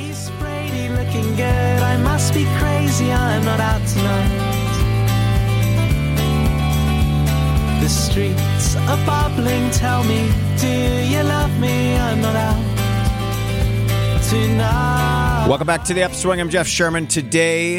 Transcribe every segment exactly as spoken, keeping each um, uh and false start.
Is Brady looking good? I must be crazy, I'm not out tonight. The streets are bubbling, tell me, do you love me? I'm not out tonight. Welcome back to the Upswing. I'm Jeff Sherman. Today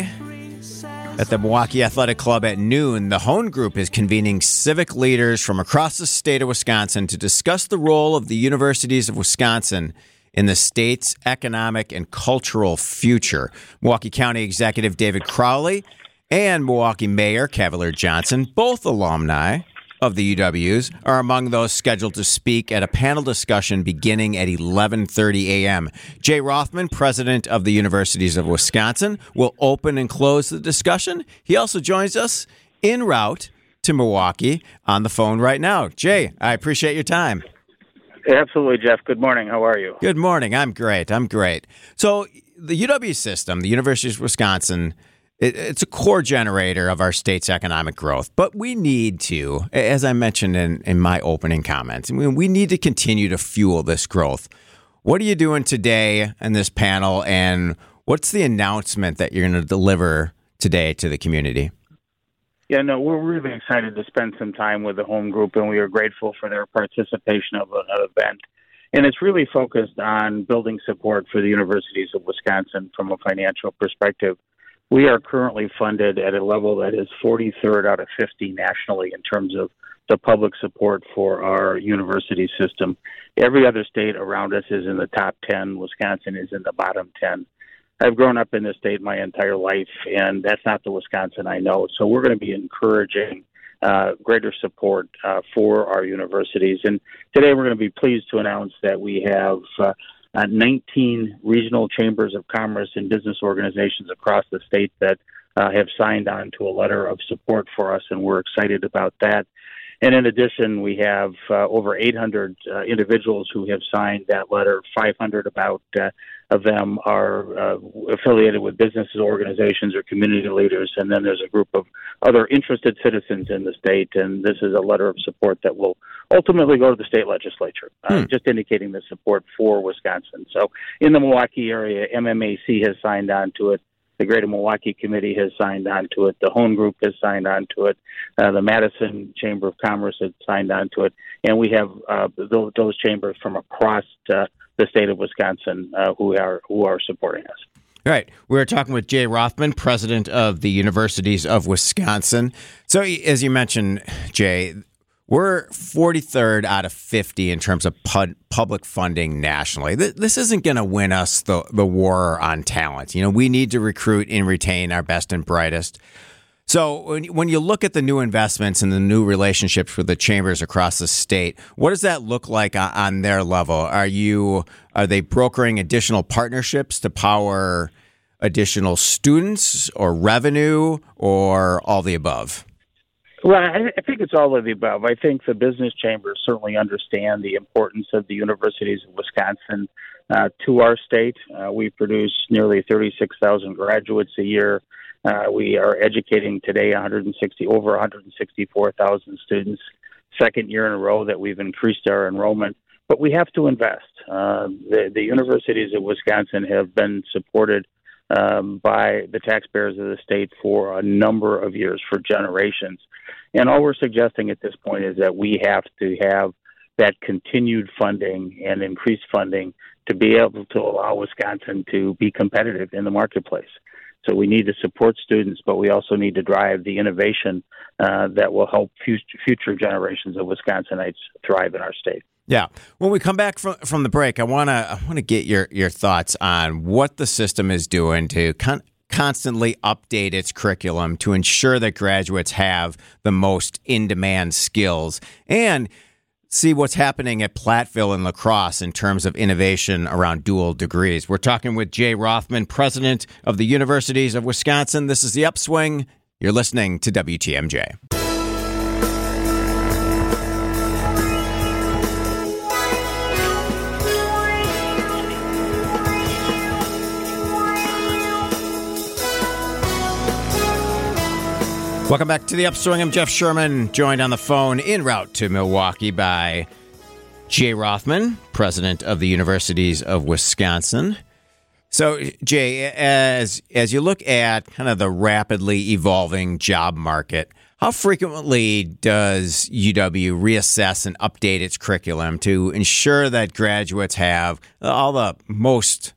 at the Milwaukee Athletic Club at noon, the Hone Group is convening civic leaders from across the state of Wisconsin to discuss the role of the universities of Wisconsin in the state's economic and cultural future. Milwaukee County Executive David Crowley and Milwaukee Mayor Cavalier Johnson, both alumni of the U Ws, are among those scheduled to speak at a panel discussion beginning at eleven thirty a.m. Jay Rothman, president of the Universities of Wisconsin, will open and close the discussion. He also joins us en route to Milwaukee on the phone right now. Jay, I appreciate your time. Absolutely, Jeff. Good morning. How are you? Good morning. I'm great. I'm great. So the U W system, the University of Wisconsin, it, it's a core generator of our state's economic growth. But we need to, as I mentioned in, in my opening comments, I mean, we need to continue to fuel this growth. What are you doing today in this panel, and what's the announcement that you're going to deliver today to the community? Yeah, no, we're really excited to spend some time with the Home Group, and we are grateful for their participation of an event. And it's really focused on building support for the universities of Wisconsin from a financial perspective. We are currently funded at a level that is forty-third out of fifty nationally in terms of the public support for our university system. Every other state around us is in the top ten. Wisconsin is in the bottom ten. I've grown up in this state my entire life, and that's not the Wisconsin I know. So we're going to be encouraging uh, greater support uh, for our universities. And today we're going to be pleased to announce that we have uh, uh, nineteen regional chambers of commerce and business organizations across the state that uh, have signed on to a letter of support for us, and we're excited about that. And in addition, we have uh, over eight hundred uh, individuals who have signed that letter. five hundred about uh, of them are uh, affiliated with businesses, organizations, or community leaders. And then there's a group of other interested citizens in the state. And this is a letter of support that will ultimately go to the state legislature, uh, hmm. just indicating the support for Wisconsin. So in the Milwaukee area, M M A C has signed on to it. The Greater Milwaukee Committee has signed on to it. The Hone Group has signed on to it. Uh, the Madison Chamber of Commerce has signed on to it. And we have uh, those, those chambers from across uh, the state of Wisconsin uh, who are who are supporting us. All right. We're talking with Jay Rothman, president of the Universities of Wisconsin. So as you mentioned, Jay, we're forty-third out of fifty in terms of pub- public funding nationally. Th- this isn't going to win us the, the war on talent. You know, we need to recruit and retain our best and brightest. So when, when you look at the new investments and the new relationships with the chambers across the state, what does that look like on, on their level? Are you are they brokering additional partnerships to power additional students or revenue or all the above? Well, I, I think it's all of the above. I think the business chambers certainly understand the importance of the universities of Wisconsin uh, to our state. Uh, we produce nearly thirty-six thousand graduates a year. Uh, we are educating today one hundred sixty over one hundred sixty-four thousand students. Second year in a row that we've increased our enrollment. But we have to invest. Uh, the, the universities of Wisconsin have been supported um, by the taxpayers of the state for a number of years, for generations. And all we're suggesting at this point is that we have to have that continued funding and increased funding to be able to allow Wisconsin to be competitive in the marketplace. So we need to support students, but we also need to drive the innovation uh, that will help future, future generations of Wisconsinites thrive in our state. Yeah. When we come back from from the break, I want to I want to get your, your thoughts on what the system is doing to con- constantly update its curriculum to ensure that graduates have the most in-demand skills, and see what's happening at Platteville and La Crosse in terms of innovation around dual degrees. We're talking with Jay Rothman, president of the Universities of Wisconsin. This is The Upswing. You're listening to W T M J. Welcome back to The Upswing. I'm Jeff Sherman, joined on the phone en route to Milwaukee by Jay Rothman, president of the Universities of Wisconsin. So, Jay, as as you look at kind of the rapidly evolving job market, how frequently does U W reassess and update its curriculum to ensure that graduates have all the most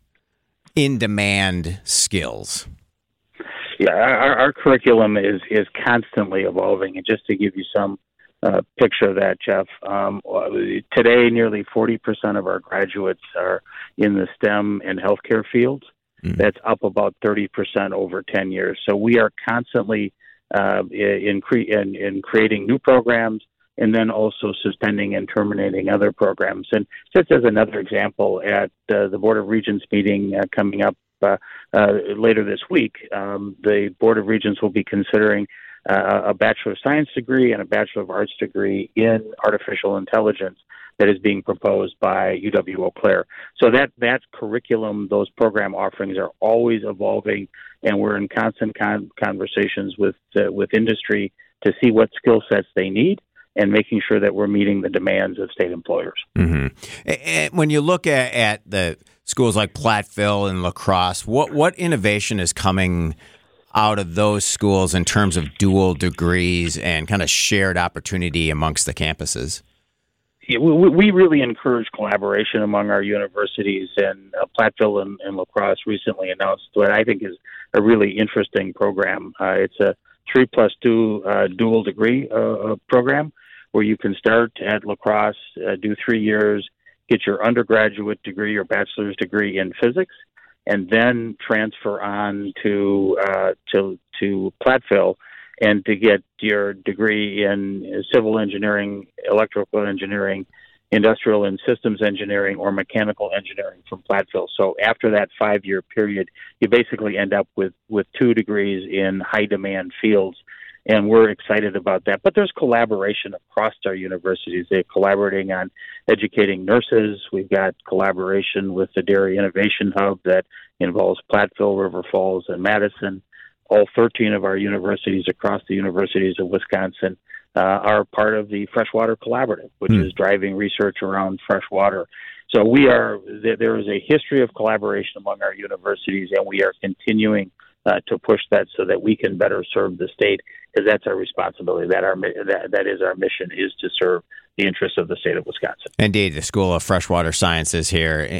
in-demand skills? Yeah, our, our curriculum is, is constantly evolving. And just to give you some uh, picture of that, Jeff, um, today nearly forty percent of our graduates are in the STEM and healthcare fields. Mm-hmm. That's up about thirty percent over ten years. So we are constantly uh, in, cre- in, in creating new programs and then also suspending and terminating other programs. And just as another example, at uh, the Board of Regents meeting uh, coming up uh, uh, later this week, um, the Board of Regents will be considering uh, a Bachelor of Science degree and a Bachelor of Arts degree in artificial intelligence that is being proposed by U W Eau Claire. So that, that curriculum, those program offerings are always evolving, and we're in constant con- conversations with uh, with industry to see what skill sets they need and making sure that we're meeting the demands of state employers. Mm-hmm. And when you look at, at the schools like Platteville and La Crosse, what, what innovation is coming out of those schools in terms of dual degrees and kind of shared opportunity amongst the campuses? Yeah, we, we really encourage collaboration among our universities, and uh, Platteville and, and La Crosse recently announced what I think is a really interesting program. Uh, it's a three plus two uh, dual degree uh, program where you can start at La Crosse, uh, do three years, get your undergraduate degree, your bachelor's degree in physics, and then transfer on to uh, to to Platteville and to get your degree in civil engineering, electrical engineering, industrial and systems engineering, or mechanical engineering from Platteville. So after that five-year period, you basically end up with, with two degrees in high-demand fields, and we're excited about that. But there's collaboration across our universities. They're collaborating on educating nurses. We've got collaboration with the Dairy Innovation Hub that involves Platteville, River Falls, and Madison. All thirteen of our universities across the universities of Wisconsin uh, are part of the Freshwater Collaborative, which mm. is driving research around fresh water. So we are there is a history of collaboration among our universities, and we are continuing uh, to push that so that we can better serve the state, because that's our responsibility. That our that, that is our mission, is to serve the interests of the state of Wisconsin. Indeed, the School of Freshwater Sciences here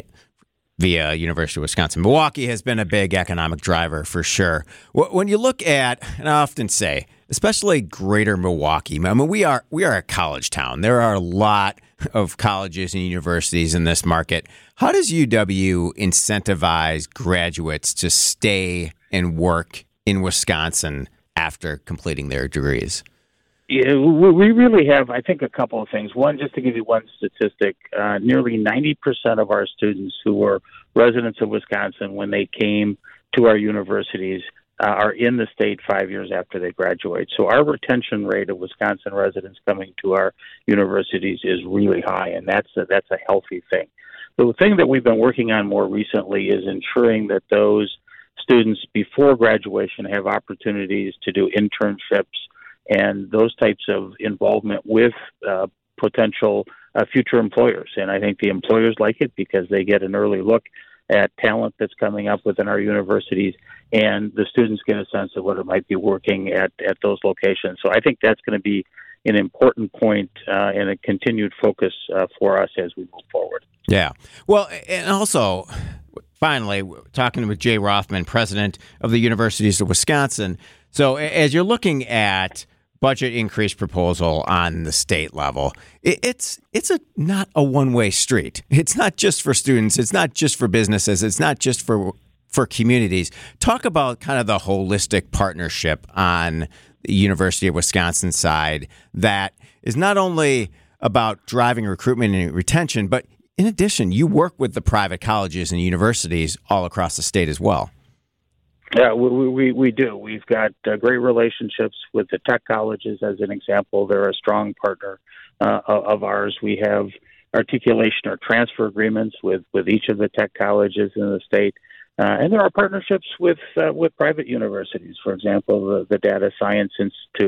via University of Wisconsin-Milwaukee has been a big economic driver for sure. When you look at, and I often say, especially greater Milwaukee, I mean, we are we are a college town. There are a lot of colleges and universities in this market. How does U W incentivize graduates to stay and work in Wisconsin after completing their degrees? Yeah, we really have, I think, a couple of things. One, just to give you one statistic, uh, nearly ninety percent of our students who were residents of Wisconsin when they came to our universities uh, are in the state five years after they graduate. So our retention rate of Wisconsin residents coming to our universities is really high, and that's a, that's a healthy thing. The thing that we've been working on more recently is ensuring that those students before graduation have opportunities to do internships and those types of involvement with uh, potential uh, future employers. And I think the employers like it because they get an early look at talent that's coming up within our universities, and the students get a sense of what it might be working at, at those locations. So I think that's going to be an important point uh, and a continued focus uh, for us as we move forward. Yeah. Well, and also, finally, talking with Jay Rothman, president of the Universities of Wisconsin. So as you're looking at budget increase proposal on the state level, it, it's it's a not a one-way street. It's not just for students. It's not just for businesses. It's not just for for communities. Talk about kind of the holistic partnership on the University of Wisconsin side that is not only about driving recruitment and retention, but in addition, you work with the private colleges and universities all across the state as well. Yeah, we, we, we do. We've got uh, great relationships with the tech colleges, as an example. They're a strong partner uh, of ours. We have articulation or transfer agreements with, with each of the tech colleges in the state. Uh, and there are partnerships with uh, with private universities. For example, the, the Data Science Institute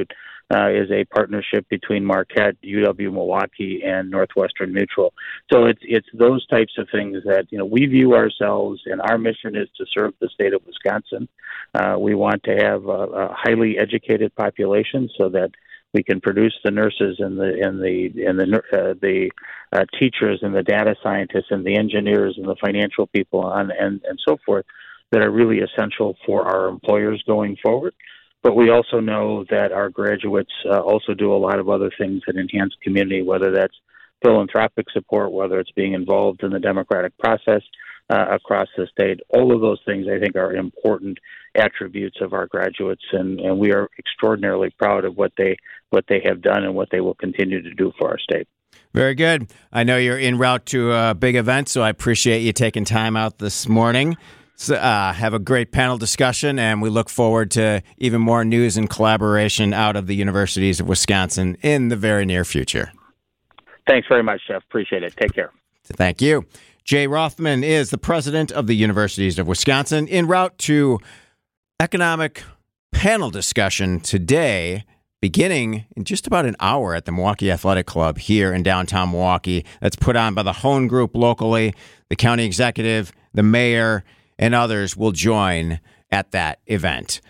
uh, is a partnership between Marquette, U W Milwaukee, and Northwestern Mutual. So it's it's those types of things that, you know, we view ourselves, and our mission is to serve the state of Wisconsin. Uh, we want to have a, a highly educated population so that we can produce the nurses and the and the and the uh, the uh, teachers and the data scientists and the engineers and the financial people on and, and so forth that are really essential for our employers going forward. But we also know that our graduates uh, also do a lot of other things that enhance community, whether that's philanthropic support, whether it's being involved in the democratic process uh, across the state. All of those things, I think, are important attributes of our graduates, and, and we are extraordinarily proud of what they what they have done and what they will continue to do for our state. Very good. I know you're en route to a big event, so I appreciate you taking time out this morning. So, uh, have a great panel discussion, and we look forward to even more news and collaboration out of the universities of Wisconsin in the very near future. Thanks very much, Jeff. Appreciate it. Take care. Thank you. Jay Rothman is the president of the Universities of Wisconsin, en route to economic panel discussion today, beginning in just about an hour at the Milwaukee Athletic Club here in downtown Milwaukee. That's put on by the Hone Group locally. The county executive, the mayor, and others will join at that event.